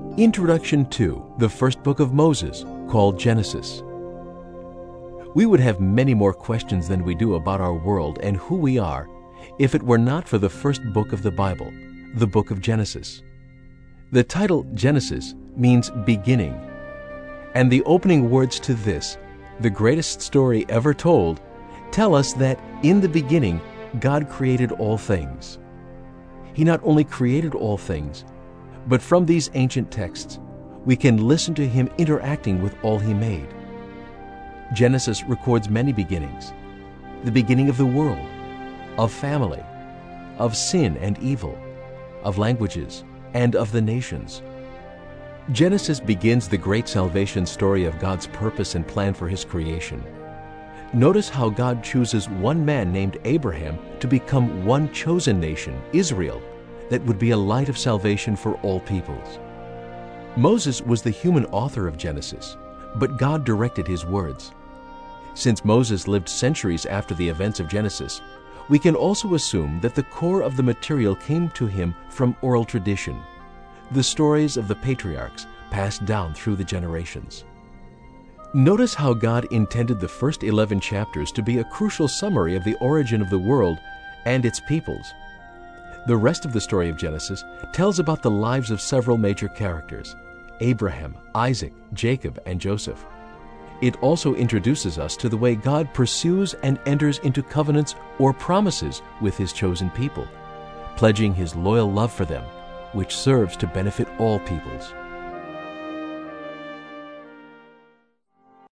Introduction to the first book of Moses, called Genesis. We would have many more questions than we do about our world and who we are if it were not for the first book of the Bible, the book of Genesis. The title Genesis means beginning, and the opening words to this, the greatest story ever told, tell us that in the beginning God created all things. He not only created all things, but from these ancient texts, we can listen to Him interacting with all He made. Genesis records many beginnings: the beginning of the world, of family, of sin and evil, of languages, and of the nations. Genesis begins the great salvation story of God's purpose and plan for His creation. Notice how God chooses one man named Abraham to become one chosen nation, Israel, that would be a light of salvation for all peoples. Moses was the human author of Genesis, but God directed his words. Since Moses lived centuries after the events of Genesis, we can also assume that the core of the material came to him from oral tradition, the stories of the patriarchs passed down through the generations. Notice how God intended the first 11 chapters to be a crucial summary of the origin of the world and its peoples. The rest of the story of Genesis tells about the lives of several major characters: Abraham, Isaac, Jacob, and Joseph. It also introduces us to the way God pursues and enters into covenants or promises with His chosen people, pledging His loyal love for them, which serves to benefit all peoples.